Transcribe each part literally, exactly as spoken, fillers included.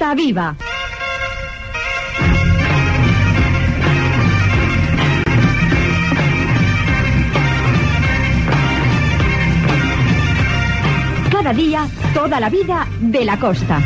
Costa Viva. Cada día, toda la vida de la costa.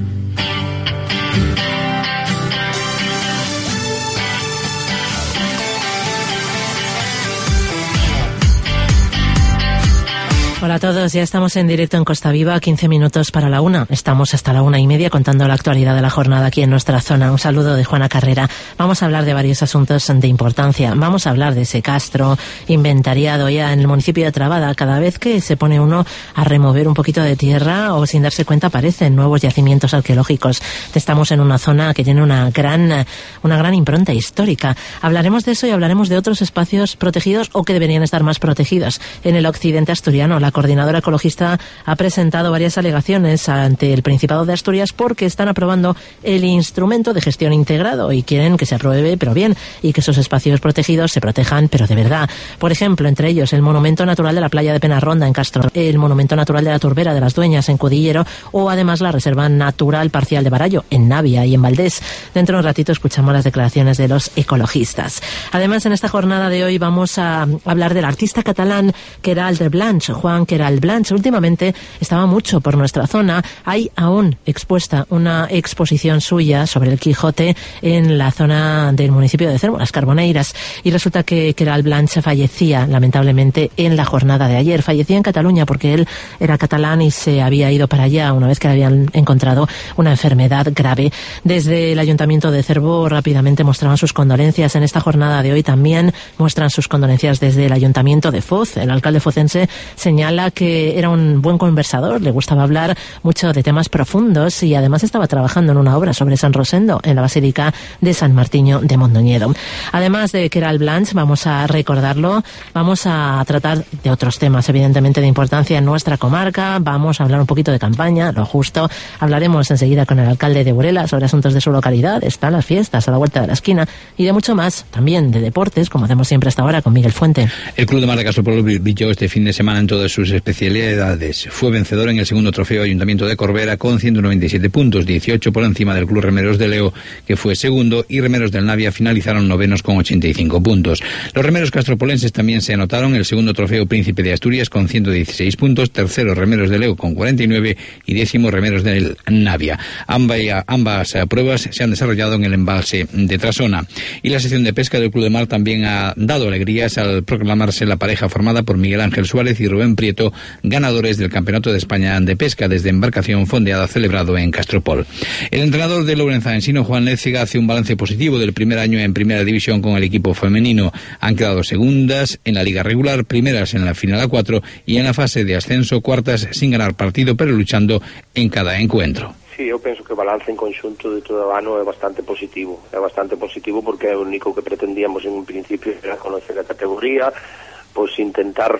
Hola a todos, ya estamos en directo en Costa Viva, quince minutos para la una. Estamos hasta la una y media contando la actualidad de la jornada aquí en nuestra zona. Un saludo de Juana Carrera. Vamos a hablar de varios asuntos de importancia. Vamos a hablar de ese castro inventariado ya en el municipio de Trabada. Cada vez que se pone uno a remover un poquito de tierra o sin darse cuenta aparecen nuevos yacimientos arqueológicos. Estamos en una zona que tiene una gran, una gran impronta histórica. Hablaremos de eso y hablaremos de otros espacios protegidos o que deberían estar más protegidos en el occidente asturiano. La coordinadora ecologista ha presentado varias alegaciones ante el Principado de Asturias porque están aprobando el instrumento de gestión integrado y quieren que se apruebe, pero bien, y que esos espacios protegidos se protejan, pero de verdad. Por ejemplo, entre ellos, el Monumento Natural de la Playa de Penarronda en Castro, el Monumento Natural de la Turbera de las Dueñas en Cudillero o además la Reserva Natural Parcial de Barallo en Navia y en Valdés. Dentro de un ratito escuchamos las declaraciones de los ecologistas. Además, en esta jornada de hoy vamos a hablar del artista catalán Queralt Blanch, Juan Queralt Blanch. Últimamente estaba mucho por nuestra zona. Hay aún expuesta una exposición suya sobre el Quijote en la zona del municipio de Cervo, las Carboneiras. Y resulta que Queralt Blanch fallecía lamentablemente en la jornada de ayer. Fallecía en Cataluña porque él era catalán y se había ido para allá una vez que le habían encontrado una enfermedad grave. Desde el Ayuntamiento de Cervo rápidamente mostraban sus condolencias. En esta jornada de hoy también muestran sus condolencias desde el Ayuntamiento de Foz. El alcalde focense señala que era un buen conversador, le gustaba hablar mucho de temas profundos y además estaba trabajando en una obra sobre San Rosendo en la Basílica de San Martiño de Mondoñedo. Además de Queralt Blanch, vamos a recordarlo, vamos a tratar de otros temas evidentemente de importancia en nuestra comarca, vamos a hablar un poquito de campaña, lo justo, hablaremos enseguida con el alcalde de Burela sobre asuntos de su localidad, están las fiestas a la vuelta de la esquina y de mucho más, también de deportes, como hacemos siempre hasta ahora con Miguel Fuente. El Club de Mar de Castropol brilló este fin de semana en todas sus especialidades. Fue vencedor en el segundo trofeo Ayuntamiento de Corbera con ciento noventa y siete puntos, dieciocho por encima del Club Remeros de Leo, que fue segundo, y Remeros del Navia finalizaron novenos con ochenta y cinco puntos. Los remeros castropolenses también se anotaron el segundo trofeo Príncipe de Asturias con ciento dieciséis puntos, tercero Remeros de Leo con cuarenta y nueve y décimo Remeros del Navia. Ambas, ambas pruebas se han desarrollado en el embalse de Trasona. Y la sección de pesca del Club de Mar también ha dado alegrías al proclamarse la pareja formada por Miguel Ángel Suárez y Rubén Prieto, ganadores del Campeonato de España de Pesca desde embarcación fondeada celebrado en Castropol. El entrenador de Lourenzensino, Juan Léciga, hace un balance positivo del primer año en Primera División con el equipo femenino. Han quedado segundas en la liga regular, primeras en la final a cuatro y en la fase de ascenso cuartas sin ganar partido, pero luchando en cada encuentro. Sí, eu penso que o balance en conxunto de todo o ano é bastante positivo. É bastante positivo porque é o único que pretendíamos en un principio era conocer a categoría, pois intentar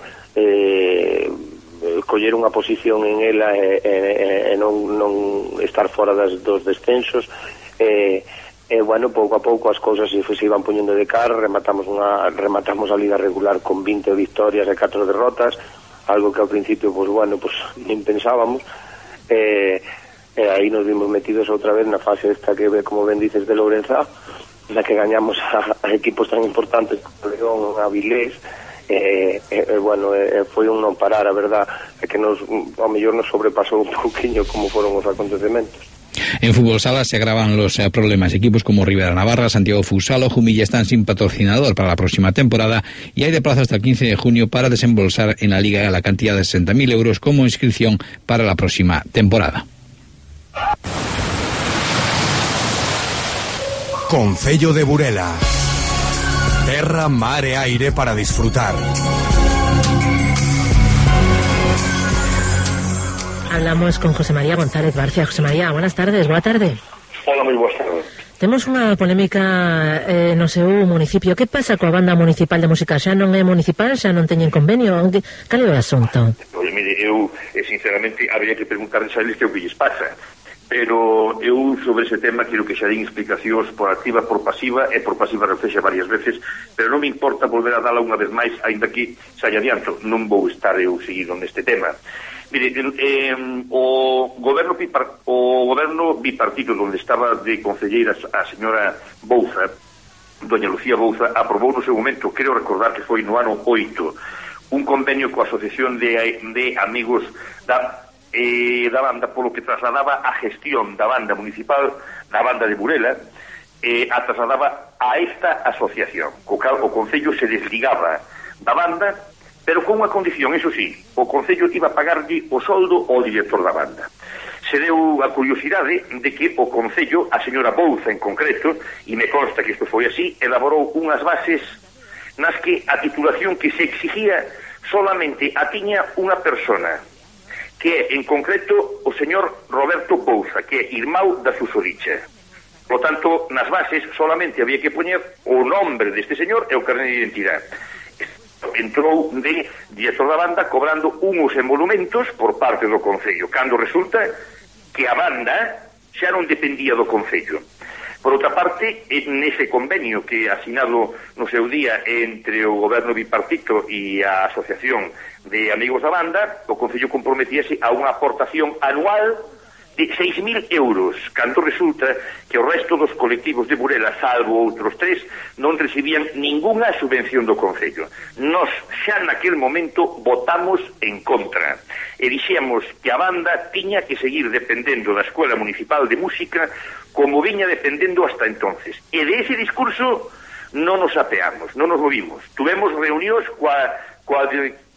eh, coller unha posición en ela e, e, e non, non estar fora das, dos descensos. E, e bueno, pouco a pouco as cousas se, se iban poñendo de cara, rematamos, unha, rematamos a liga regular con vinte victorias e catro derrotas, algo que ao principio, pois bueno, pois nin pensábamos. E, e aí nos vimos metidos outra vez na fase esta que, como ben dices, de Lourenzá, na que gañamos a, a equipos tan importantes como León, Avilés, e, e, e bueno, e, foi un non parar, a verdad, é que nos, ao mellor nos sobrepasou un pouquiño como foron os acontecementos. En fútbol sala se agravan los eh, problemas. Equipos como Rivera Navarra, Santiago Futsal o Jumilla están sin patrocinador para la próxima temporada y hay de plazo hasta el quince de junio para desembolsar en la liga la cantidad de sesenta mil euros como inscripción para la próxima temporada. Concello de Burela. Terra, mar e aire para disfrutar. Hablamos con José María González Barcia. José María, buenas tardes, boa tarde. Hola, moi boas tardes. Temos unha polémica eh, no seu municipio. Que pasa coa banda municipal de música? Xa non é municipal, xa non teñen convenio? Cal é o asunto? Pois mire, eu, sinceramente, habría que preguntarles a eles que o que lles pasa. Pero eu, sobre ese tema, quero que xa din explicacións por activa, por pasiva, e por pasiva reflexa varias veces, pero non me importa volver a dala unha vez máis, aínda que xa lle adianto, non vou estar eu seguido neste tema. Mire, eh, o goberno bipar, o goberno bipartito onde estaba de concelleira a señora Bouza, doña Lucía Bouza, aprobou no seu momento, creo recordar que foi no ano oito, un convenio coa Asociación de, de Amigos da, eh, da banda, polo que trasladaba a gestión da banda municipal, da banda de Burela, eh, a trasladaba a esta asociación, co cal o Concello se desligaba da banda, pero con unha condición, eso sí, o Concello iba a pagarlle o soldo ao director da banda. Se deu a curiosidade de que o Concello, a señora Bouza en concreto, e me consta que isto foi así, elaborou unhas bases nas que a titulación que se exigía solamente a tiña unha persona, que é, en concreto, o señor Roberto Bouza, que é irmão da susodicha. Por tanto, nas bases solamente había que poñer o nombre deste señor e o carné de identidade. Entrou de director da banda cobrando unhos emolumentos por parte do Concello, cando resulta que a banda xa non dependía do Concello. Por outra parte, nese convenio que asinado no seu día entre o goberno bipartito e a Asociación de Amigos da Banda, o Concello comprometíase a unha aportación anual de seis mil euros, cando resulta que o resto dos colectivos de Burela, salvo outros tres, non recibían ningunha subvención do Concello. Nos, xa naquel momento, votamos en contra e dixemos que a banda tiña que seguir dependendo da Escola Municipal de Música como viña dependendo hasta entonces. E de ese discurso non nos apeamos, non nos movimos. Tuvemos reunións coa, coa,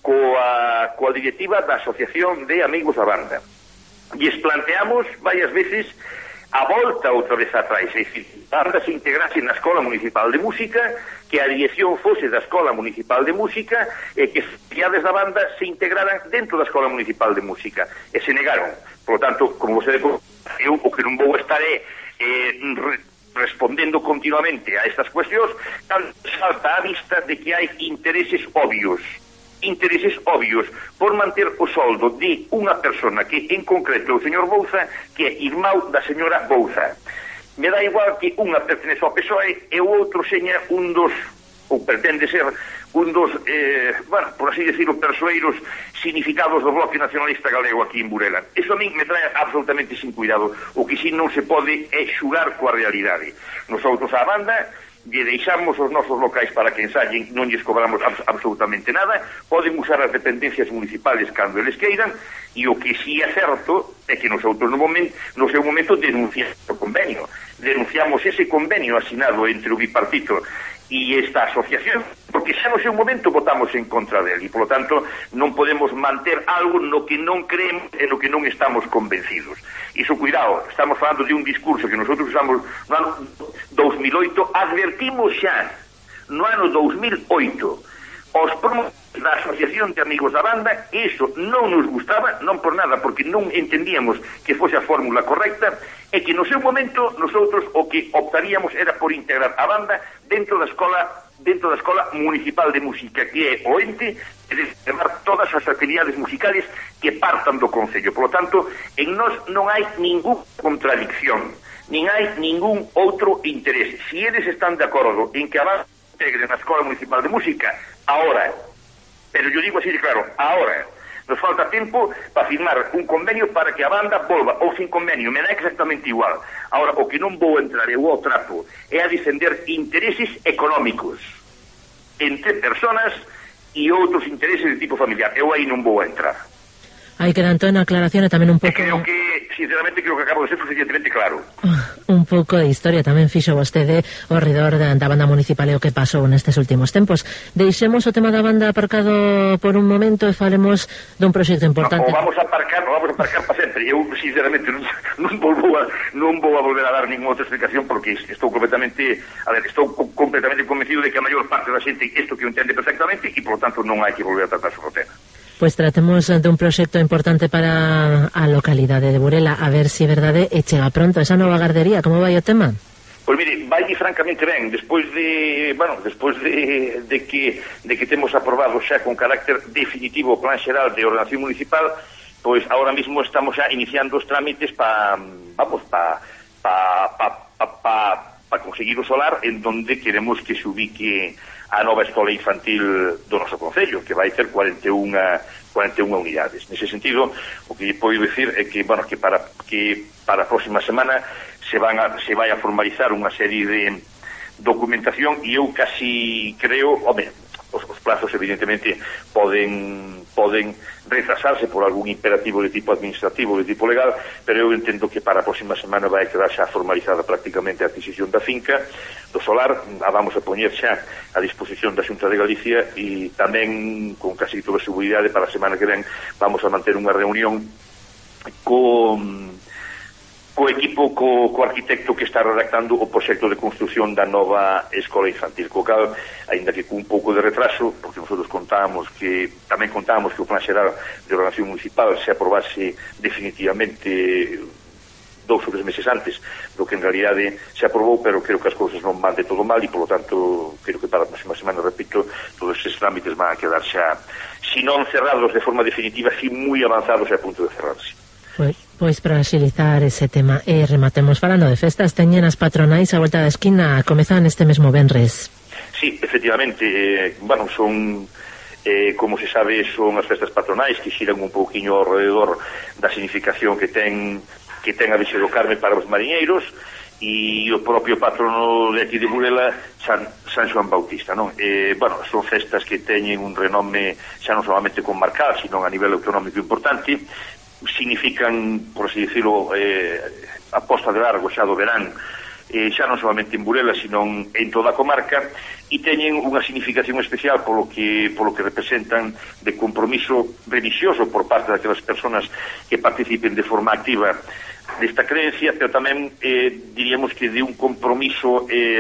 coa, coa directiva da Asociación de Amigos da Banda. E planteamos varias veces a volta outra vez atrás, é dicir, a banda se integrase na Escola Municipal de Música, que a dirección fose da Escola Municipal de Música e que as actividades da banda se integraran dentro da Escola Municipal de Música, e se negaron. Por lo tanto, como você debe, eu o que non vou estar é eh, re, respondendo continuamente a estas cuestións, tan salta a vista de que hai intereses obvios intereses obvios por manter o soldo de unha persona que, en concreto, o señor Bouza, que é irmão da señora Bouza. Me dá igual que unha pertenece ao P S O E e o outro seña un dos, ou pretende ser, un dos, eh, bueno, por así decirlo, persoeiros significados do Bloque Nacionalista Galego aquí en Burela. Eso a mí me trae absolutamente sin cuidado. O que si non se pode é xugar coa realidade. Nosotros a banda lle deixamos os nosos locais para que ensayen, non lles cobramos abs absolutamente nada, poden usar as dependencias municipales cando eles queiran, e o que sí é certo é que nosotros no, momento, no seu momento denunciamos o convenio, denunciamos ese convenio asinado entre o bipartito e esta asociación, porque xa no seu momento votamos en contra dele, e polo tanto non podemos manter algo no que non creemos e no que non estamos convencidos. Iso, cuidado, estamos falando de un discurso que nosotros usamos no ano dos mil oito, advertimos xa no ano dos mil oito os promotores da Asociación de Amigos da Banda, iso non nos gustaba, non por nada, porque non entendíamos que fose a fórmula correcta, e que no seu momento nosotros o que optaríamos era por integrar a banda dentro da escola dentro da Escola Municipal de Música, que é o ente de levar todas as actividades musicales que partan do Concello. Por lo tanto, en nós non hai ningún contradicción, nin hai ningún outro interés. Si eles están de acordo en que a banda integre na Escola Municipal de Música, ahora, pero yo digo así de claro, ahora, nos falta tempo para firmar un convenio para que a banda volva, ou sin convenio, me dá exactamente igual. Ahora, o que non vou entrar eu ao trapo é a defender intereses económicos entre personas e outros intereses de tipo familiar. Eu aí non vou entrar. Aí quedan toda a aclaración e tamén un pouco... Creo que, sinceramente, creo que acabo de ser suficientemente claro. Un pouco de historia tamén fixo vostede ao redor da, da banda municipal e o que pasou nestes últimos tempos. Deixemos o tema da banda aparcado por un momento e falemos dun proxecto importante. No, o vamos a aparcar, o vamos a aparcar para sempre. Eu, sinceramente, non, non, volvo a, non vou a volver a dar ninguna outra explicación, porque estou completamente, a ver, estou co completamente convencido de que a maior parte da xente isto que o entende perfectamente e, por lo tanto, non hai que volver a tratar sobre o tema. Pois tratemos dun proxecto importante para a localidade de Burela, a ver se é verdade e chega pronto esa nova gardería. Como vai o tema? Pois mire, vai francamente ben, despois de, bueno, despois de, de que de que temos aprobado xa con carácter definitivo o Plan Xeral de Ordenación Municipal, pois agora mesmo estamos xa iniciando os trámites para, vamos, para pa, pa, pa, pa para conseguir o solar, en donde queremos que se ubique a nova escola infantil do noso concello, que vai ter cuarenta e unha unidades. Nese sentido, o que podo dicir é que, bueno, que para que para a próxima semana se van a, se vai a formalizar unha serie de documentación, e eu casi creo, home, os, os plazos evidentemente poden poden retrasarse por algún imperativo de tipo administrativo, de tipo legal, pero eu entendo que para a próxima semana vai quedar xa formalizada prácticamente a adquisición da finca do solar. A vamos a poñer xa a disposición da Xunta de Galicia, e tamén con casi toda a seguridade para a semana que ven vamos a manter unha reunión con co equipo, co, co arquitecto que está redactando o proxecto de construción da nova escola infantil, co cal, aínda que con un pouco de retraso, porque nosotros contábamos que, tamén contábamos que o Plan Xeral de Ordenación Municipal se aprobase definitivamente dous ou tres meses antes do que en realidade se aprobou, pero creo que as cousas non van de todo mal, e polo tanto creo que para a próxima semana, repito, todos esses trámites van a quedar xa, si non cerrados de forma definitiva, si moi avanzados e a punto de cerrarse. Pois, pois para axilizar ese tema, e eh, rematemos falando de festas, teñen as patronais a volta da esquina, comezan este mesmo venres. Sí, efectivamente, eh, bueno, son, eh, como se sabe, son as festas patronais que xiran un pouquiño ao redor da significación que ten que ten a Virxe do Carme para os mariñeiros, e o propio patrono de aquí de Burela, San, San Xoán Bautista, non? Eh, bueno, son festas que teñen un renome xa non solamente comarcal, sino a nivel autonómico importante. Significan, por así decirlo, eh, a posta de largo xa do verán, eh, xa non solamente en Burela, sino en toda a comarca, e teñen unha significación especial polo que polo que representan de compromiso religioso por parte daquelas personas que participen de forma activa desta creencia, pero tamén eh, diríamos que de un compromiso eh,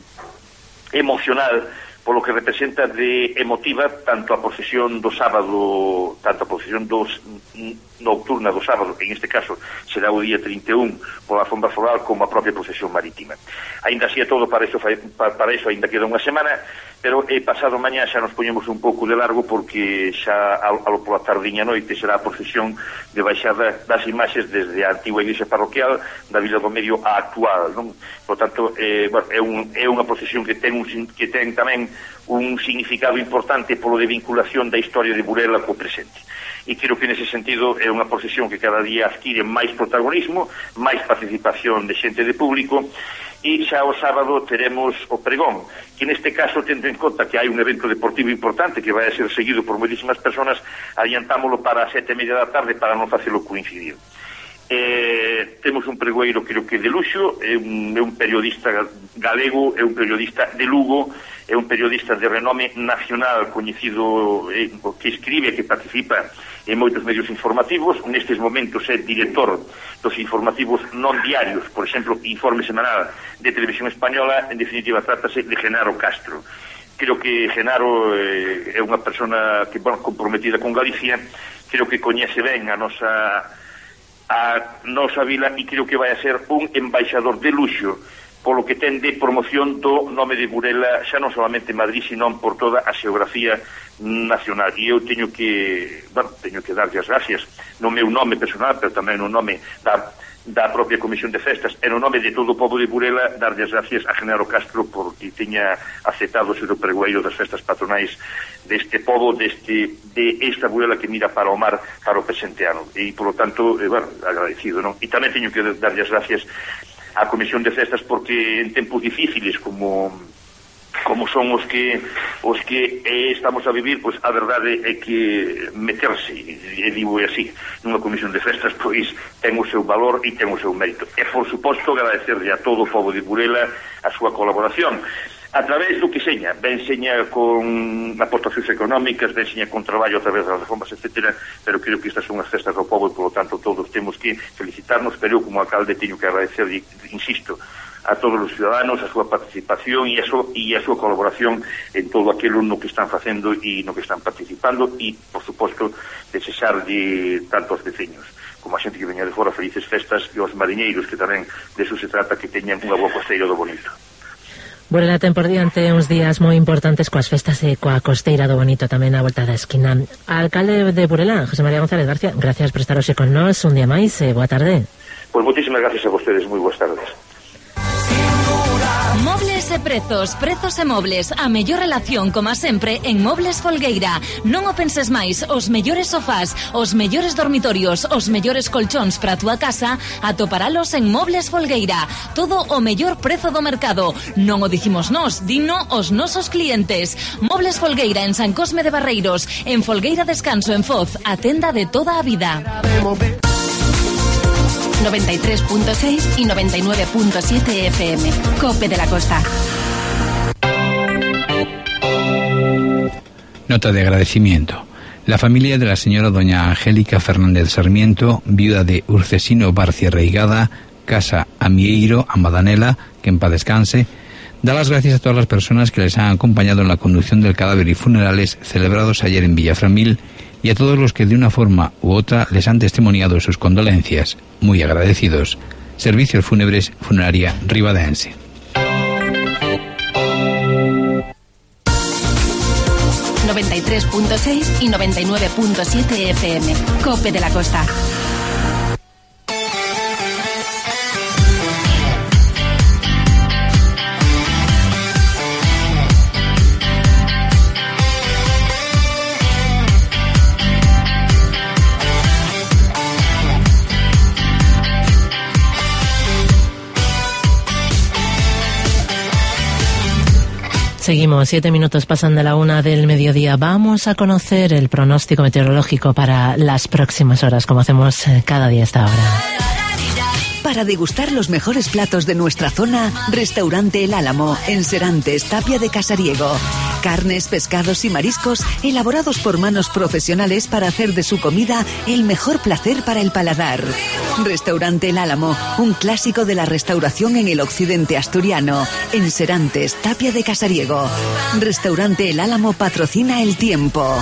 emocional polo que representa de emotiva tanto a procesión do sábado, tanto a procesión dos nocturna do sábado, en este caso será o día trinta e un pola alfombra floral, como a propia procesión marítima. Ainda así é todo, para iso, para iso ainda queda unha semana, pero eh, pasado mañá xa nos poñemos un pouco de largo, porque xa ao, ao pola tardiña noite será a procesión de baixada das imaxes desde a antigua igrexa parroquial da Vila do Medio á actual, non? Por tanto, eh, bueno, é, un, é unha procesión que ten, un, que ten tamén un significado importante polo de vinculación da historia de Burela co presente. E creo que nese sentido é unha procesión que cada día adquire máis protagonismo, máis participación de xente de público, e xa o sábado teremos o pregón, que neste caso, tendo en conta que hai un evento deportivo importante que vai a ser seguido por moitísimas personas, adiantámolo para as sete e media da tarde para non facelo coincidir. Eh, temos un pregoeiro, creo que de luxo, é un, é un periodista galego, é un periodista de Lugo, é un periodista de renome nacional, coñecido, eh, que escribe, que participa en moitos medios informativos. Nestes momentos é director dos informativos non diarios, por exemplo, Informe Semanal de Televisión Española. En definitiva, trátase de Genaro Castro. Creo que Genaro eh, é unha persona que, bueno, comprometida con Galicia, creo que coñece ben a nosa a nosa vila, e creo que vai a ser un embaixador de luxo polo que ten de promoción do nome de Burela, xa non solamente en Madrid, sino por toda a xeografía nacional. E eu teño que, bueno, teño que darlle as gracias no meu nome personal, pero tamén no nome da, da propia Comisión de Festas e no nome de todo o povo de Burela, darlle as gracias a Genaro Castro porque teña aceptado ser o pregoeiro das festas patronais deste povo, deste, de esta Burela que mira para o mar, para o presente ano. E, polo tanto, eh, bueno, agradecido, non? E tamén teño que darlle as gracias a Comisión de Festas, porque en tempos difíciles como como son os que os que eh, estamos a vivir, pois a verdade é que meterse, e digo así, nunha Comisión de Festas, pois ten o seu valor e ten o seu mérito. E, por suposto, agradecerle a todo o povo de Burela a súa colaboración a través do que seña, ben seña con aportacións económicas, ben seña con traballo a través das reformas, etcétera, pero creo que estas son as festas do povo e, polo tanto, todos temos que felicitarnos, pero eu, como alcalde, teño que agradecer, insisto, a todos os ciudadanos a súa participación e a súa, e a súa colaboración en todo aquilo no que están facendo e no que están participando, e, por suposto, desexar de tantos veciños como a xente que veña de fora felices festas, e aos mariñeiros, que tamén de eso se trata, que teñan unha boa costeira do bonito. Burela ten por diante uns días moi importantes coas festas e coa costeira do bonito tamén á volta da esquina. Alcalde de Burela, José María González García, gracias por estar hoxe con nós un día máis e boa tarde. Pois moitísimas gracias a vostedes, moi boas tardes. Sin duda. e prezos, prezos e mobles, a mellor relación como sempre en Mobles Folgueira. Non o penses máis, os mellores sofás, os mellores dormitorios, os mellores colchóns para a túa casa, atoparalos en Mobles Folgueira. Todo o mellor prezo do mercado. Non o dicimos nós, dino os nosos clientes. Mobles Folgueira en San Cosme de Barreiros, en Folgueira Descanso en Foz, a tenda de toda a vida. noventa y tres punto seis y noventa y nueve punto siete F M. Cope de la Costa. Nota de agradecimiento. La familia de la señora doña Angélica Fernández Sarmiento, viuda de Urcesino Barcia Reigada, Casa Amieiro, Amadanela, que en paz descanse, da las gracias a todas las personas que les han acompañado en la conducción del cadáver y funerales celebrados ayer en Villaframil, y a todos los que de una forma u otra les han testimoniado sus condolencias. Muy agradecidos. Servicios Fúnebres Funeraria Ribadense. noventa y tres punto seis y noventa y nueve punto siete F M. Cope de la Costa. Seguimos, siete minutos pasan de la una del mediodía. Vamos a conocer el pronóstico meteorológico para las próximas horas, como hacemos cada día a esta hora. Para degustar los mejores platos de nuestra zona, Restaurante El Álamo, en Serantes, Tapia de Casariego. Carnes, pescados y mariscos elaborados por manos profesionales para hacer de su comida el mejor placer para el paladar. Restaurante El Álamo, un clásico de la restauración en el occidente asturiano, en Serantes, Tapia de Casariego. Restaurante El Álamo patrocina el tiempo.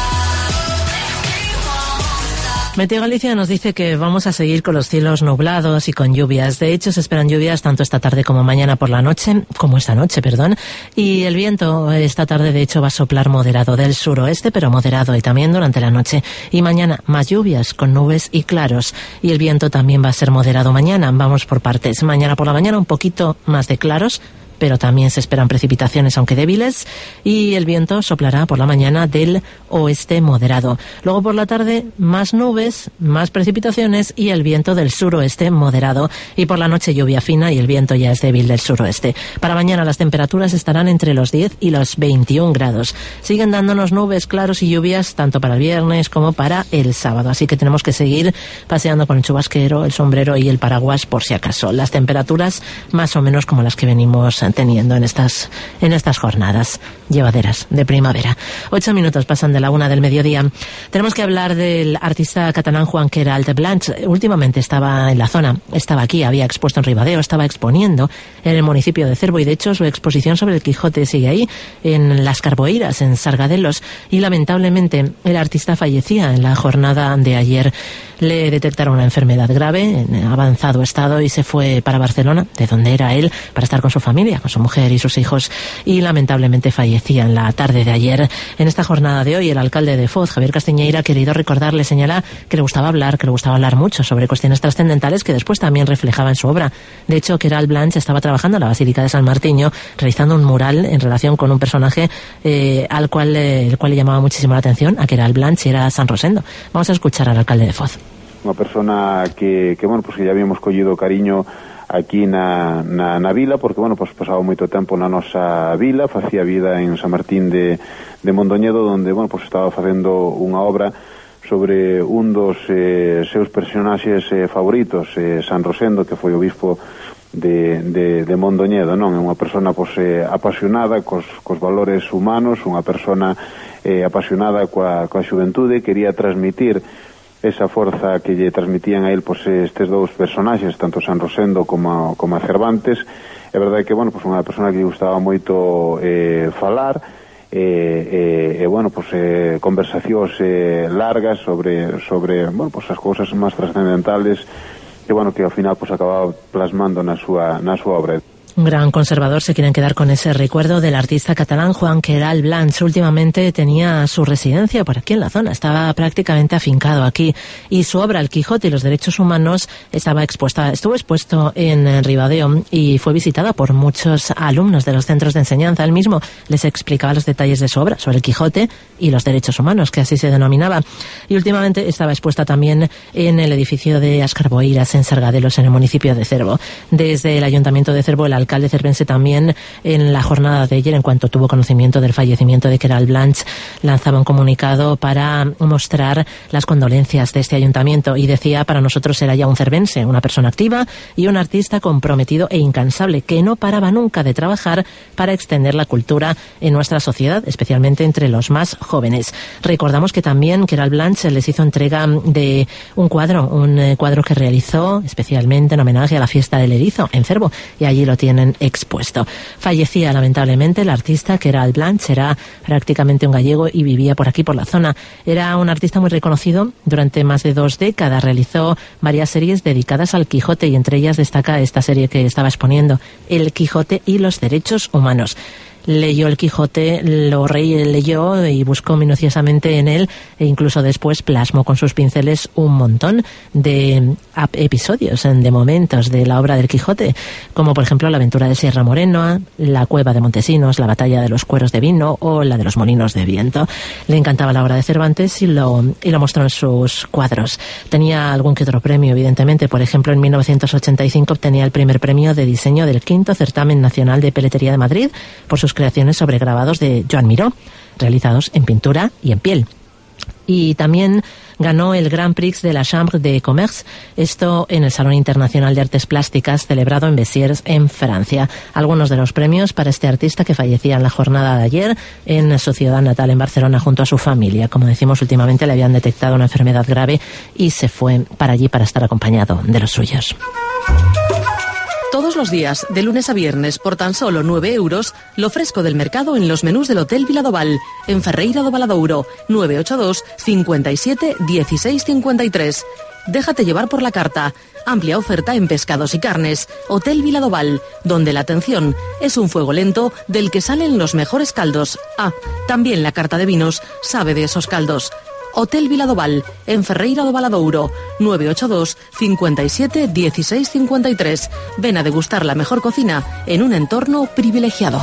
Meteo Galicia nos dice que vamos a seguir con los cielos nublados y con lluvias. De hecho, se esperan lluvias tanto esta tarde como mañana por la noche, como esta noche, perdón. Y el viento esta tarde, de hecho, va a soplar moderado del suroeste, pero moderado y también durante la noche. Y mañana más lluvias con nubes y claros. Y el viento también va a ser moderado mañana. Vamos por partes. Mañana por la mañana un poquito más de claros, pero también se esperan precipitaciones, aunque débiles, y el viento soplará por la mañana del oeste moderado. Luego por la tarde, más nubes, más precipitaciones y el viento del suroeste moderado. Y por la noche lluvia fina y el viento ya es débil del suroeste. Para mañana las temperaturas estarán entre los diez y los veintiún grados. Siguen dándonos nubes, claros y lluvias tanto para el viernes como para el sábado. Así que tenemos que seguir paseando con el chubasquero, el sombrero y el paraguas por si acaso. Las temperaturas más o menos como las que venimos teniendo en estas en estas jornadas llevaderas de primavera. Ocho minutos pasan de la una del mediodía. Tenemos que hablar del artista catalán Juan Queralt Blanch. Últimamente estaba en la zona, estaba aquí, había expuesto en Ribadeo, estaba exponiendo en el municipio de Cervo y de hecho su exposición sobre el Quijote sigue ahí, en Las Carboeiras, en Sargadelos, y lamentablemente el artista fallecía en la jornada de ayer. Le detectaron una enfermedad grave en avanzado estado y se fue para Barcelona, de donde era él, para estar con su familia, con su mujer y sus hijos, y lamentablemente fallecía en la tarde de ayer. En esta jornada de hoy, el alcalde de Foz, Javier Castiñeira, ha querido recordarle, señala que le gustaba hablar, que le gustaba hablar mucho sobre cuestiones trascendentales que después también reflejaba en su obra. De hecho, Queralt Blanch estaba trabajando en la Basílica de San Martiño, realizando un mural en relación con un personaje eh, al cual, eh, el cual le llamaba muchísimo la atención a Queralt Blanch, y era San Rosendo. Vamos a escuchar al alcalde de Foz. Unha persona que, que bueno, pues que ya habíamos collido cariño aquí na, na, na vila, porque, bueno, pues pasaba moito tempo na nosa vila, facía vida en San Martín de, de Mondoñedo, donde, bueno, pues estaba facendo unha obra sobre un dos eh, seus personaxes eh, favoritos, eh, San Rosendo, que foi o bispo de, de, de Mondoñedo, non? É unha persona, pues, eh, apasionada cos, cos valores humanos, unha persona eh, apasionada coa, coa xuventude, quería transmitir esa forza que lle transmitían a él, pues, estes dous personaxes, tanto San Rosendo como, como a Cervantes. É verdade que, bueno, pues, unha persona que lle gustaba moito eh, falar, e, eh, eh, bueno, pues, eh, conversacións eh, largas sobre, sobre, bueno, pues, as cousas máis trascendentales que, bueno, que ao final, pues, acababa plasmando na súa, na súa obra. un gran conservador, se quieren quedar con ese recuerdo del artista catalán Juan Queralt Blanch. Últimamente tenía su residencia por aquí en la zona, estaba prácticamente afincado aquí, y su obra El Quijote y los derechos humanos estaba expuesta, estuvo expuesto en Ribadeo y fue visitada por muchos alumnos de los centros de enseñanza. Él mismo les explicaba los detalles de su obra sobre el Quijote y los derechos humanos, que así se denominaba. Y últimamente estaba expuesta también en el edificio de Ascarboiras, en Sargadelos, en el municipio de Cervo. Desde el Ayuntamiento de Cervo, el alcalde cervense también, en la jornada de ayer, en cuanto tuvo conocimiento del fallecimiento de Queralt Blanch, lanzaba un comunicado para mostrar las condolencias de este ayuntamiento y decía: para nosotros era ya un cervense, una persona activa y un artista comprometido e incansable, que no paraba nunca de trabajar para extender la cultura en nuestra sociedad, especialmente entre los más jóvenes. Recordamos que también Queralt Blanch les hizo entrega de un cuadro, un cuadro que realizó especialmente en homenaje a la fiesta del erizo en Cervo, y allí lo tienen expuesto. Fallecía lamentablemente el artista Queralt Blanch, era prácticamente un gallego y vivía por aquí, por la zona. Era un artista muy reconocido durante más de dos décadas, realizó varias series dedicadas al Quijote y entre ellas destaca esta serie que estaba exponiendo, El Quijote y los derechos humanos. Leyó el Quijote, lo leyó y buscó minuciosamente en él, e incluso después plasmó con sus pinceles un montón de episodios, de momentos de la obra del Quijote, como por ejemplo la aventura de Sierra Morena, la cueva de Montesinos, la batalla de los cueros de vino o la de los molinos de viento. Le encantaba la obra de Cervantes y lo, y lo mostró en sus cuadros. Tenía algún que otro premio, evidentemente. Por ejemplo, en mil novecientos ochenta y cinco obtenía el primer premio de diseño del quinto Certamen Nacional de Peletería de Madrid por sus creaciones sobre grabados de Joan Miró, realizados en pintura y en piel. Y también ganó el Grand Prix de la Chambre de Commerce, esto en el Salón Internacional de Artes Plásticas celebrado en Béziers, en Francia. Algunos de los premios para este artista que fallecía en la jornada de ayer en su ciudad natal, en Barcelona, junto a su familia. Como decimos, últimamente le habían detectado una enfermedad grave y se fue para allí para estar acompañado de los suyos. Todos los días, de lunes a viernes, por tan solo nueve euros, lo fresco del mercado en los menús del Hotel Viladoval, en Ferreira do Valadouro, nueve ocho dos, cincuenta y siete, dieciséis cincuenta y tres. Déjate llevar por la carta. Amplia oferta en pescados y carnes. Hotel Viladoval, donde la atención es un fuego lento del que salen los mejores caldos. Ah, también la carta de vinos sabe de esos caldos. Hotel Viladoval, en Ferreira do Valadouro, nueve ocho dos, cincuenta y siete, dieciséis cincuenta y tres. Ven a degustar la mejor cocina en un entorno privilegiado.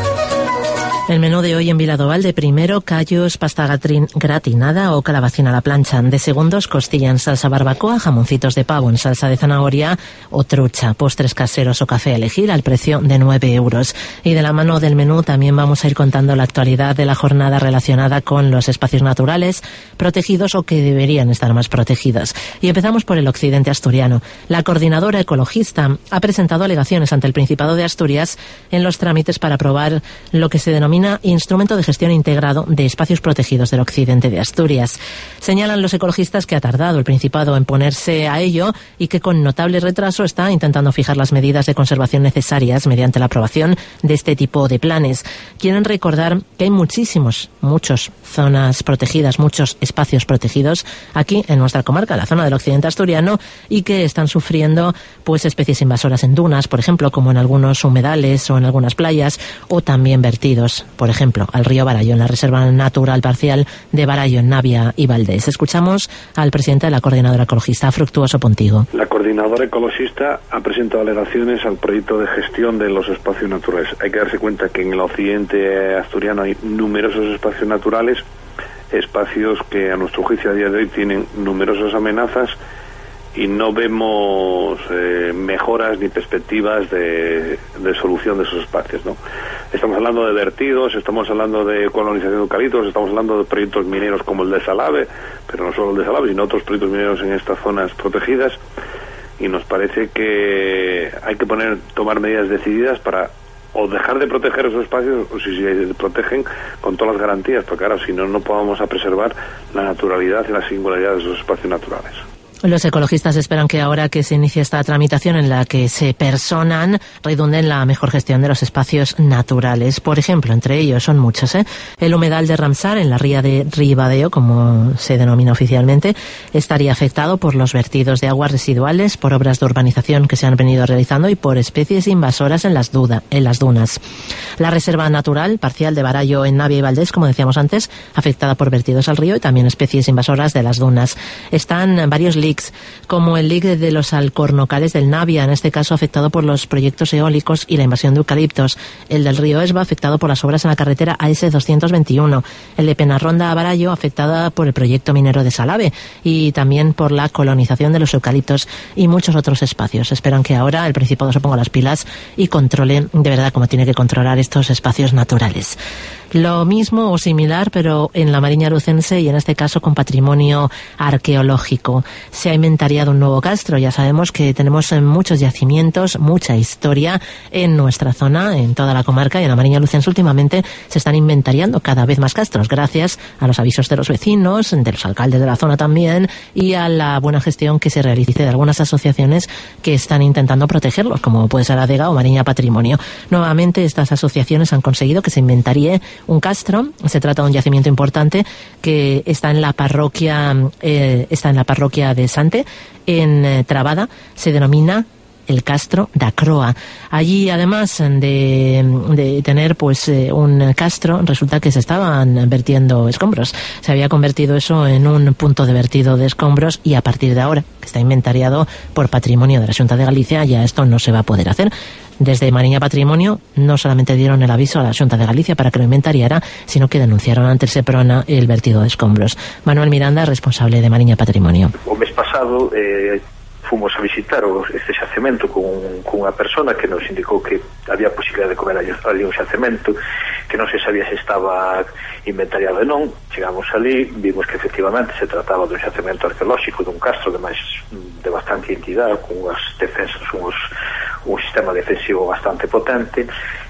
El menú de hoy en Viladoval: de primero, callos, pasta gratinada o calabacín a la plancha; de segundos, costilla en salsa barbacoa, jamoncitos de pavo en salsa de zanahoria o trucha; postres caseros o café a elegir al precio de nueve euros. Y de la mano del menú también vamos a ir contando la actualidad de la jornada relacionada con los espacios naturales protegidos o que deberían estar más protegidos. Y empezamos por el occidente asturiano. La coordinadora ecologista ha presentado alegaciones ante el Principado de Asturias en los trámites para aprobar lo que se denomina Instrumento de Gestión Integrado de Espacios Protegidos del Occidente de Asturias. Señalan los ecologistas que ha tardado el Principado en ponerse a ello y que con notable retraso está intentando fijar las medidas de conservación necesarias mediante la aprobación de este tipo de planes. Quieren recordar que hay muchísimos, muchos zonas protegidas, muchos espacios protegidos aquí en nuestra comarca, la zona del occidente asturiano, y que están sufriendo pues especies invasoras en dunas, por ejemplo, como en algunos humedales o en algunas playas, o también vertidos, por ejemplo, al río Barallo, en la Reserva Natural Parcial de Barallo, en Navia y Valdés. Escuchamos al presidente de la Coordinadora Ecologista, Fructuoso Pontigo. La Coordinadora Ecologista ha presentado alegaciones al proyecto de gestión de los espacios naturales. Hay que darse cuenta que en el occidente asturiano hay numerosos espacios naturales, espacios que a nuestro juicio a día de hoy tienen numerosas amenazas y no vemos eh, mejoras ni perspectivas de, de solución de esos espacios, ¿no? Estamos hablando de vertidos, estamos hablando de colonización de eucaliptos, estamos hablando de proyectos mineros como el de Salave, pero no solo el de Salave, sino otros proyectos mineros en estas zonas protegidas, y nos parece que hay que poner tomar medidas decididas para o dejar de proteger esos espacios, o si se protegen con todas las garantías, porque ahora si no, no podamos a preservar la naturalidad y la singularidad de esos espacios naturales. Los ecologistas esperan que ahora que se inicie esta tramitación en la que se personan, redunde en la mejor gestión de los espacios naturales. Por ejemplo, entre ellos son muchos, ¿eh? El humedal de Ramsar, en la ría de Ribadeo, como se denomina oficialmente, estaría afectado por los vertidos de aguas residuales, por obras de urbanización que se han venido realizando y por especies invasoras en las, duda, en las dunas. La reserva natural parcial de Barallo en Navia y Valdés, como decíamos antes, afectada por vertidos al río y también especies invasoras de las dunas. Están varios leaks, como el leak de los alcornocales del Navia, en este caso afectado por los proyectos eólicos y la invasión de eucaliptos. El del río Esba, afectado por las obras en la carretera A S doscientos veintiuno. El de Penarronda a Barallo, afectada por el proyecto minero de Salave y también por la colonización de los eucaliptos y muchos otros espacios. Esperan que ahora el Principado se ponga las pilas y controle de verdad como tiene que controlar estos espacios naturales. Lo mismo o similar, pero en la Mariña Lucense y en este caso con patrimonio arqueológico. Se ha inventariado un nuevo castro. Ya sabemos que tenemos muchos yacimientos, mucha historia en nuestra zona, en toda la comarca, y en la Mariña Lucense últimamente se están inventariando cada vez más castros, gracias a los avisos de los vecinos, de los alcaldes de la zona también, y a la buena gestión que se realice de algunas asociaciones que están intentando protegerlos, como puede ser ADEGA o Mariña Patrimonio. Nuevamente, estas asociaciones han conseguido que se inventaríe un castro. Se trata de un yacimiento importante que está en la parroquia eh, está en la parroquia de Sante, en eh, Trabada. Se denomina el Castro da Croa. Allí, además de, de tener pues eh, un castro, resulta que se estaban vertiendo escombros. Se había convertido eso en un punto de vertido de escombros, y a partir de ahora, que está inventariado por Patrimonio de la Xunta de Galicia, ya esto no se va a poder hacer. Desde Mariña Patrimonio no solamente dieron el aviso a la Xunta de Galicia para que lo inventariara, sino que denunciaron ante el Seprona el vertido de escombros. Manuel Miranda, responsable de Mariña Patrimonio. O mes pasado eh, fomos a visitar este xacemento con, con unha persona que nos indicou que había posibilidad de comer ali un xacemento, que non se sabía se estaba inventariado ou non. Chegamos ali, vimos que efectivamente se trataba dun xacemento arqueolóxico, dun castro de máis de bastante entidade, con unhas defensas, unhos, un sistema defensivo bastante potente.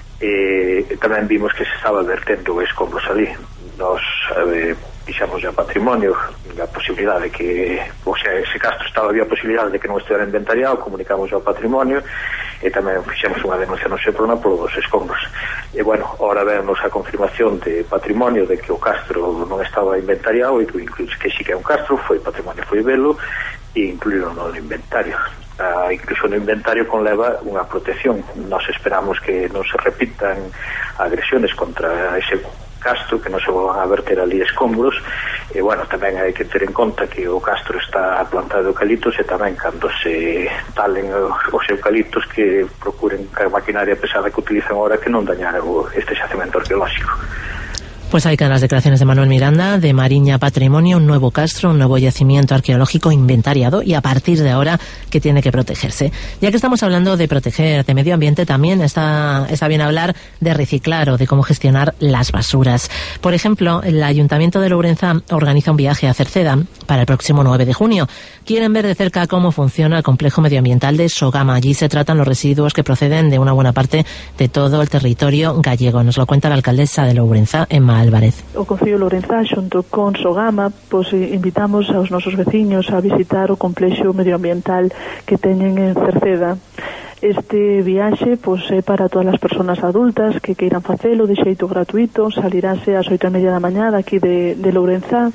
E tamén vimos que se estaba vertendo escombros ali. Nos eh, fixamos a Patrimonio a posibilidade de que, o sea, ese castro estaba, había a posibilidade de que non estivera inventariado, comunicamos ao Patrimonio e tamén fixemos unha denuncia no Seprona por dos escombros. E bueno, ahora vemos a confirmación de Patrimonio de que o castro non estaba inventariado, e que sí que é un castro, foi Patrimonio, foi velo e incluíron no inventario. Uh, incluso no inventario conleva unha protección. Nos esperamos que non se repitan agresiones contra ese castro, que non se van a verter ali escombros. E bueno, tamén hai que ter en conta que o castro está plantado de eucaliptos, e tamén cando se talen os eucaliptos que procuren que a maquinaria pesada que utilizan ahora que non dañar este xacemento arqueolóxico. Pues ahí quedan las declaraciones de Manuel Miranda, de Mariña Patrimonio, un nuevo castro, un nuevo yacimiento arqueológico inventariado, y a partir de ahora que tiene que protegerse. Ya que estamos hablando de proteger, de medio ambiente, también está, está bien hablar de reciclar o de cómo gestionar las basuras. Por ejemplo, el Ayuntamiento de Lourenza organiza un viaje a Cerceda para el próximo nueve de junio. Quieren ver de cerca cómo funciona el complejo medioambiental de Sogama. Allí se tratan los residuos que proceden de una buena parte de todo el territorio gallego. Nos lo cuenta la alcaldesa de Lourenza, Emma Álvarez. O Concello de Lourenza, xunto con Sogama, pois invitamos aos nosos veciños a visitar o complexo medioambiental que teñen en Cerceda. Este viaxe pois, é para todas as persoas adultas que queiran facelo de xeito gratuito. Salirase ás oito e media da mañá aquí de, de Lourenza.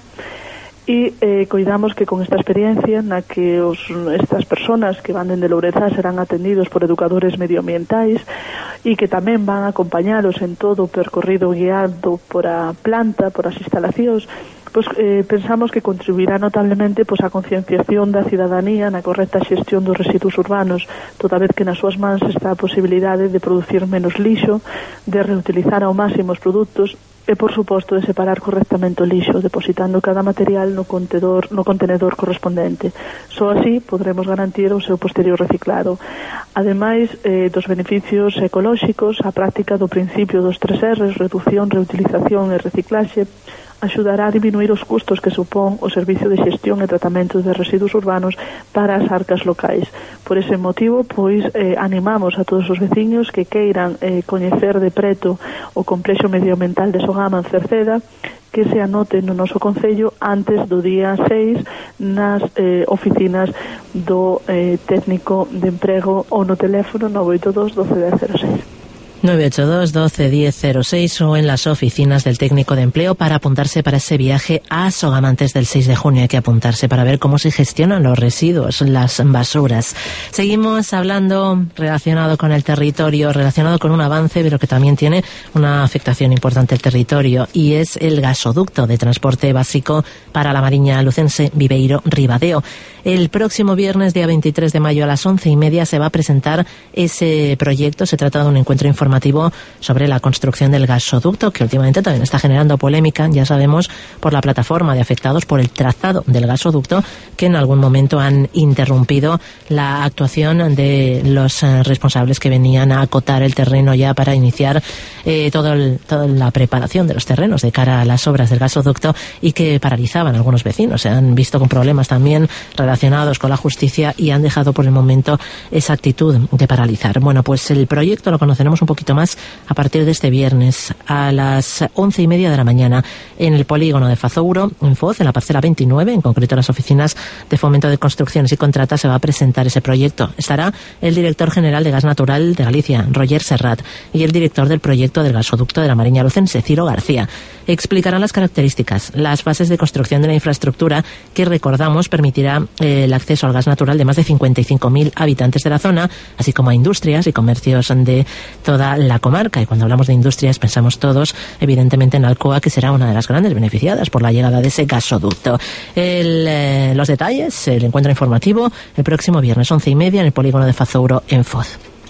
E eh, coidamos que con esta experiencia na que os, estas persoas que van dende Lourenza serán atendidos por educadores medioambientais e que tamén van a acompañalos en todo o percorrido guiado por a planta, por as instalacións, pois eh, pensamos que contribuirá notablemente pois, a concienciación da cidadanía na correcta xestión dos residuos urbanos, toda vez que nas súas mans está a posibilidade de producir menos lixo, de reutilizar ao máximo os produtos e, por suposto, de separar correctamente o lixo, depositando cada material no contenedor, no contenedor correspondente. Só así podremos garantir o seu posterior reciclado. Ademais eh, dos beneficios ecolóxicos, a práctica do principio dos tres erres, reducción, reutilización e reciclaxe, axudará a diminuir os custos que supón o servicio de xestión e tratamento de residuos urbanos para as arcas locais. Por ese motivo, pois, eh, animamos a todos os veciños que queiran eh, coñecer de preto o complexo medioambiental de Sogama en Cerceda que se anote no noso concello antes do día seis nas eh, oficinas do eh, técnico de emprego ou no teléfono nove oito dos, doce, dez, cero seis. nueve ocho dos, doce, diez, cero seis o en las oficinas del técnico de empleo para apuntarse para ese viaje a Sogama antes del seis de junio. Hay que apuntarse para ver cómo se gestionan los residuos, las basuras. Seguimos hablando relacionado con el territorio, relacionado con un avance, pero que también tiene una afectación importante al territorio, y es el gasoducto de transporte básico para la Mariña Lucense Viveiro-Ribadeo. El próximo viernes, día veintitrés de mayo, a las once y media, se va a presentar ese proyecto. Se trata de un encuentro informativo sobre la construcción del gasoducto, que últimamente también está generando polémica, ya sabemos, por la plataforma de afectados por el trazado del gasoducto, que en algún momento han interrumpido la actuación de los eh, responsables que venían a acotar el terreno ya para iniciar eh, todo el, toda la preparación de los terrenos de cara a las obras del gasoducto, y que paralizaban a algunos vecinos. Se han visto con problemas también relacionados con la justicia y han dejado por el momento esa actitud de paralizar. Bueno, pues el proyecto lo conoceremos un poquito más a partir de este viernes a las once y media de la mañana en el polígono de Fazouro, en Foz, en la parcela veintinueve, en concreto en las oficinas de Fomento de Construcciones y Contratas. Se va a presentar ese proyecto. Estará el director general de Gas Natural de Galicia, Roger Serrat, y el director del proyecto del gasoducto de la Mariña Lucense, Ciro García. Explicarán las características, las fases de construcción de la infraestructura que, recordamos, permitirá eh, el acceso al gas natural de más de cincuenta y cinco mil habitantes de la zona, así como a industrias y comercios de toda la comarca. Y cuando hablamos de industrias pensamos todos, evidentemente, en Alcoa, que será una de las grandes beneficiadas por la llegada de ese gasoducto. El, eh, los detalles, el encuentro informativo, el próximo viernes once y media en el polígono de Fazouro, en Foz.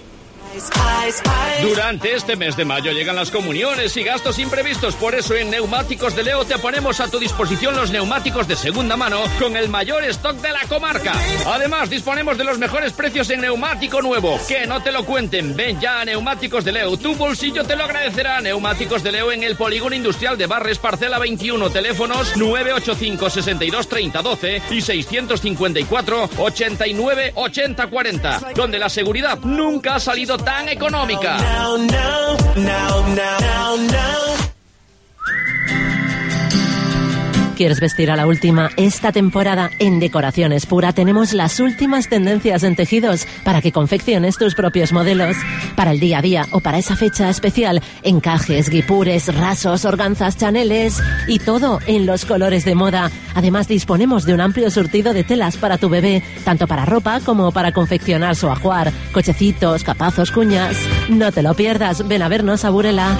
Durante este mes de mayo llegan las comuniones y gastos imprevistos. Por eso en Neumáticos de Leo te ponemos a tu disposición los neumáticos de segunda mano con el mayor stock de la comarca. Además, disponemos de los mejores precios en neumático nuevo. Que no te lo cuenten. Ven ya a Neumáticos de Leo. Tu bolsillo te lo agradecerá. Neumáticos de Leo en el Polígono Industrial de Barres, parcela veintiuno. Teléfonos nueve ocho cinco, sesenta y dos, treinta, doce y seiscientos cincuenta y cuatro, ochenta y nueve, ochenta, cuarenta. Donde la seguridad nunca ha salido tan económica. Now, now, now, now, now. ¿Quieres vestir a la última esta temporada? En Decoraciones Pura tenemos las últimas tendencias en tejidos para que confecciones tus propios modelos. Para el día a día o para esa fecha especial, encajes, guipures, rasos, organzas, chaneles y todo en los colores de moda. Además, disponemos de un amplio surtido de telas para tu bebé, tanto para ropa como para confeccionar su ajuar, cochecitos, capazos, cuñas. No te lo pierdas, ven a vernos a Burela.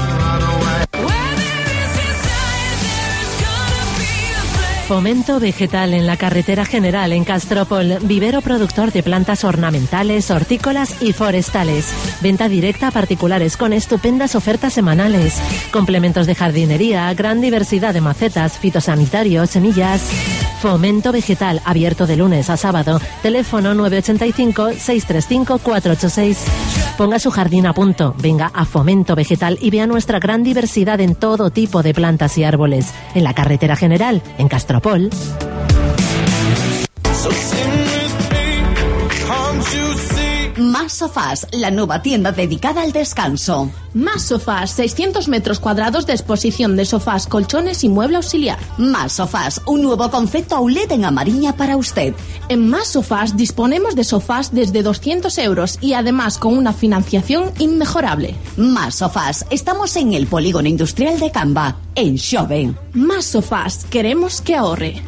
Fomento Vegetal en la Carretera General en Castropol. Vivero productor de plantas ornamentales, hortícolas y forestales. Venta directa a particulares con estupendas ofertas semanales. Complementos de jardinería, gran diversidad de macetas, fitosanitarios, semillas. Fomento Vegetal, abierto de lunes a sábado. Teléfono nueve ocho cinco, seis tres cinco, cuatro ocho seis. Ponga su jardín a punto. Venga a Fomento Vegetal y vea nuestra gran diversidad en todo tipo de plantas y árboles. En la Carretera General, en Castropol. Más Sofás, la nueva tienda dedicada al descanso. Más Sofás, seiscientos metros cuadrados de exposición de sofás, colchones y mueble auxiliar. Más Sofás, un nuevo concepto outlet en Amariña para usted. En Más Sofás disponemos de sofás desde doscientos euros y además con una financiación inmejorable. Más Sofás, estamos en el Polígono Industrial de Camba, en Xove. Más Sofás, queremos que ahorre.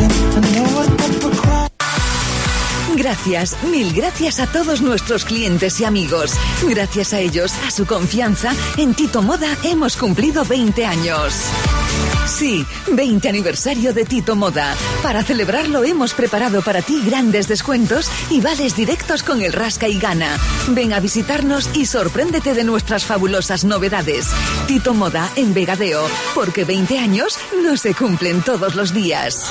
Gracias, mil gracias a todos nuestros clientes y amigos. Gracias a ellos, a su confianza, en Tito Moda hemos cumplido veinte años. Sí, veinte aniversario de Tito Moda. Para celebrarlo hemos preparado para ti grandes descuentos y vales directos con el Rasca y Gana. Ven a visitarnos y sorpréndete de nuestras fabulosas novedades. Tito Moda en Vegadeo, porque veinte años no se cumplen todos los días.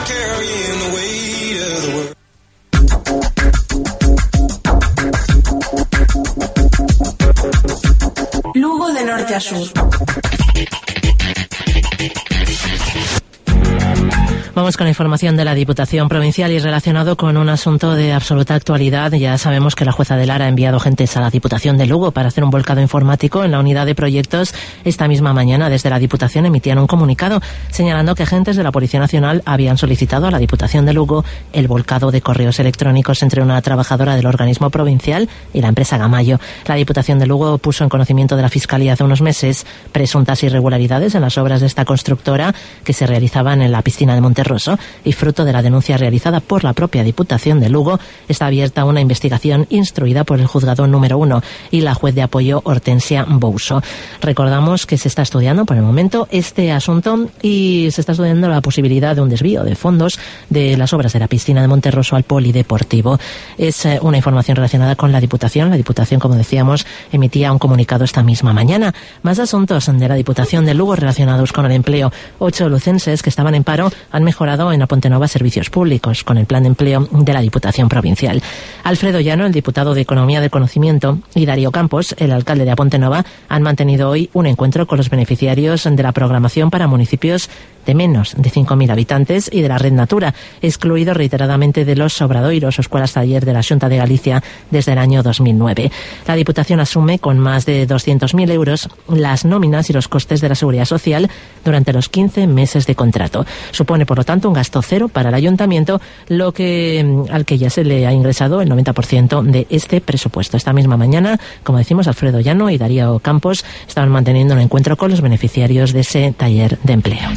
Lugo de norte a sur. Vamos con la información de la Diputación Provincial y relacionado con un asunto de absoluta actualidad. Ya sabemos que la jueza de Lara ha enviado gentes a la Diputación de Lugo para hacer un volcado informático en la unidad de proyectos. Esta misma mañana, desde la Diputación emitían un comunicado señalando que agentes de la Policía Nacional habían solicitado a la Diputación de Lugo el volcado de correos electrónicos entre una trabajadora del organismo provincial y la empresa Gamayo. La Diputación de Lugo puso en conocimiento de la Fiscalía hace unos meses presuntas irregularidades en las obras de esta constructora que se realizaban en la piscina de Monterroso, y fruto de la denuncia realizada por la propia Diputación de Lugo está abierta una investigación instruida por el juzgado número uno y la juez de apoyo Hortensia Bouso. Recordamos que se está estudiando por el momento este asunto y se está estudiando la posibilidad de un desvío de fondos de las obras de la piscina de Monterroso al polideportivo. Es eh, una información relacionada con la Diputación. La Diputación, como decíamos, emitía un comunicado esta misma mañana. Más asuntos de la Diputación de Lugo relacionados con el empleo. Ocho lucenses que estaban en paro han mejorado en A Ponte Nova servicios públicos con el plan de empleo de la Diputación Provincial. Alfredo Llano, el diputado de Economía del Conocimiento, y Darío Campos, el alcalde de A Ponte Nova, han mantenido hoy un encuentro con los beneficiarios de la programación para municipios de menos de cinco mil habitantes y de la Red Natura, excluido reiteradamente de los obradoiros o escuelas taller de la Xunta de Galicia desde el año dos mil nueve. La Diputación asume con más de doscientos mil euros las nóminas y los costes de la Seguridad Social durante los quince meses de contrato. Supone, por lo tanto, un gasto cero para el Ayuntamiento, lo que al que ya se le ha ingresado el noventa por ciento de este presupuesto. Esta misma mañana, como decimos, Alfredo Llano y Darío Campos estaban manteniendo un encuentro con los beneficiarios de ese taller de empleo.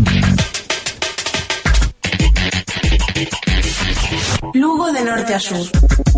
Lugo de norte a sur.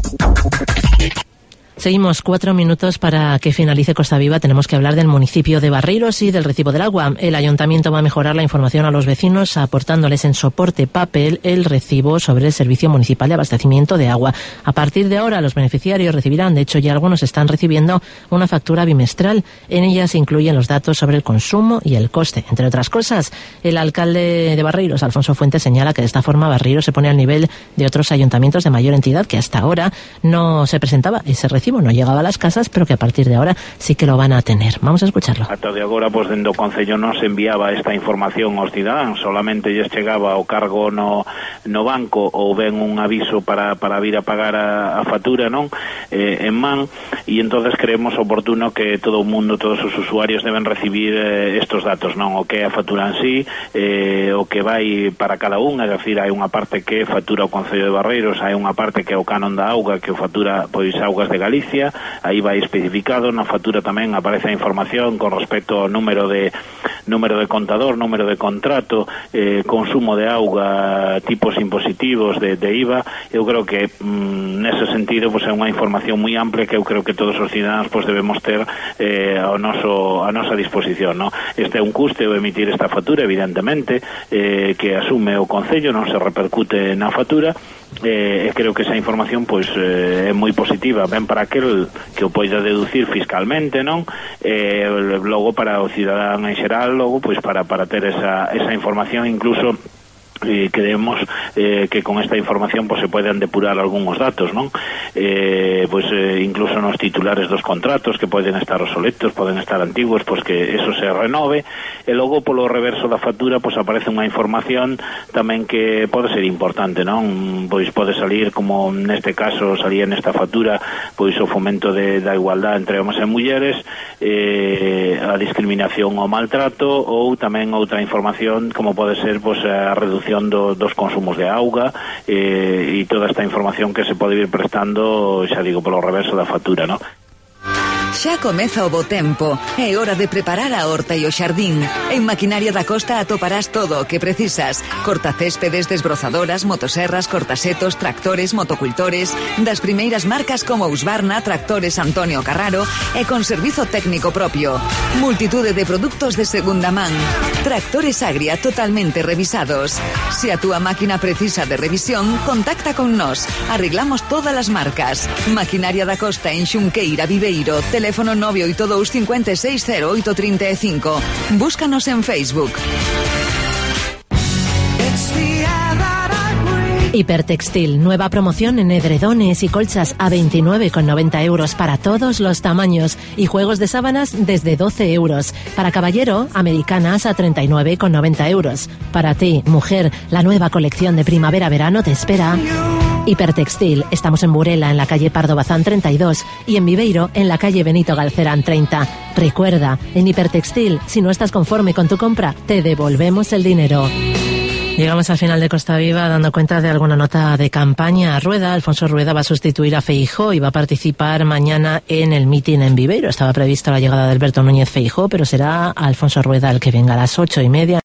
Seguimos cuatro minutos para que finalice Costa Viva. Tenemos que hablar del municipio de Barreiros y del recibo del agua. El ayuntamiento va a mejorar la información a los vecinos aportándoles en soporte papel el recibo sobre el servicio municipal de abastecimiento de agua. A partir de ahora los beneficiarios recibirán, de hecho ya algunos están recibiendo, una factura bimestral. En ella se incluyen los datos sobre el consumo y el coste. Entre otras cosas, el alcalde de Barreiros, Alfonso Fuentes, señala que de esta forma Barreiros se pone al nivel de otros ayuntamientos de mayor entidad que hasta ahora no se presentaba ese recibo. No llegaba a las casas, pero que a partir de ahora sí que lo van a tener. Vamos a escucharlo. Ata de agora, pois, dende o Concello non se enviaba esta información aos cidadáns, solamente lles chegaba o cargo no, no banco ou ben un aviso para, para vir a pagar a, a factura, non? Eh, en man, e entonces creemos oportuno que todo o mundo, todos os usuarios deben recibir eh, estos datos, non? O que é a factura en sí, eh, o que vai para cada un, é dicir, hai unha parte que factura o Concello de Barreiros, hai unha parte que é o canon da auga, que o factura, pois, Augas de Galicia. Aí vai especificado, na factura tamén aparece a información con respecto ao número de número de contador, número de contrato, eh, consumo de auga, tipos impositivos de, de I V A. Eu creo que mm, nese sentido pues, é unha información moi amplia que eu creo que todos os cidadáns pues, debemos ter eh, ao noso, a nosa disposición, ¿no? Este é un custe o emitir esta factura, evidentemente, eh, que asume o Concello, non se repercute na factura. Eh, creo que esa información pois eh, é moi positiva, ben para aquel que o poida deducir fiscalmente, non? Eh, logo para o cidadán en xeral, logo pois para para ter esa esa información, incluso eh, creemos eh, que con esta información pues, se poden depurar algúns datos, non? Eh, pues, eh, incluso nos titulares dos contratos que poden estar obsoletos, poden estar antiguos, pues que eso se renove, e logo polo reverso da factura pues, aparece unha información tamén que pode ser importante, non? Pois pode salir, como neste caso salía nesta factura, pois o fomento de, da igualdade entre homens e mulleres, eh, a discriminación ou maltrato, ou tamén outra información como pode ser pues, a reducción Do, dos consumos de auga eh, e toda esta información que se pode ir prestando, xa digo, polo reverso da factura, ¿no? Xa comeza o bo tempo. É hora de preparar a horta e o xardín. En Maquinaria da Costa atoparás todo o que precisas. Cortacéspedes, desbrozadoras, motoserras, cortasetos, tractores, motocultores, das primeiras marcas como Husqvarna, Tractores Antonio Carraro e con servizo técnico propio. Multitude de produtos de segunda man. Tractores Agria totalmente revisados. Se a túa máquina precisa de revisión, contacta con nós. Arreglamos todas as marcas. Maquinaria da Costa en Xunqueira, Viveiro. Teléfono nove oito dous, cinco seis, cero oito tres cinco. Búscanos en Facebook. It's the air that I breathe. Hipertextil, nueva promoción en edredones y colchas a veintinueve con noventa euros para todos los tamaños y juegos de sábanas desde doce euros. Para caballero, americanas a treinta y nueve con noventa euros. Para ti, mujer, la nueva colección de primavera-verano te espera. Hipertextil, estamos en Burela, en la calle Pardo Bazán treinta y dos y en Viveiro, en la calle Benito Galcerán treinta. Recuerda, en Hipertextil, si no estás conforme con tu compra, te devolvemos el dinero. Llegamos al final de Costa Viva dando cuenta de alguna nota de campaña. Rueda, Alfonso Rueda va a sustituir a Feijóo y va a participar mañana en el mitin en Viveiro. Estaba previsto la llegada de Alberto Núñez Feijóo, pero será Alfonso Rueda el que venga a las ocho y media.